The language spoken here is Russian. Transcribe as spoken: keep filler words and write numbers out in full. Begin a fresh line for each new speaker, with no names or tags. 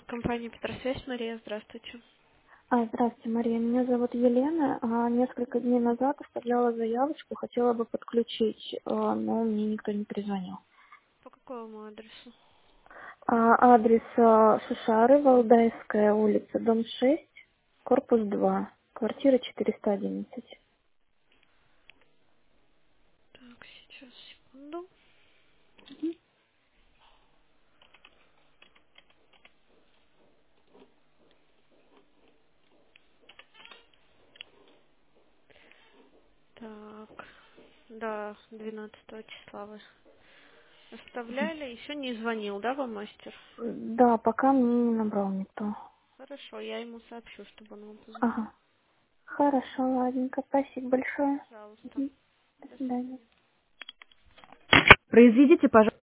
Компания Петросвязь, Мария, здравствуйте.
А, здравствуйте, Мария. Меня зовут Елена. А, несколько дней назад оставляла заявочку, хотела бы подключить, а, но мне никто не перезвонил.
По какому адресу?
А, адрес а, Шушары, Валдайская улица, дом шесть, корпус два, квартира четыреста одиннадцать.
Так, сейчас, секунду. Так, да, двенадцатого числа вы оставляли. Еще не звонил, да, вам мастер?
Да, пока мне не набрал никто.
Хорошо, я ему сообщу, чтобы он вам позвонил.
Ага. Хорошо, ладненько. Спасибо большое.
Пожалуйста.
Мгм. До
До
свидания.
свидания.
Произведите, пожалуйста.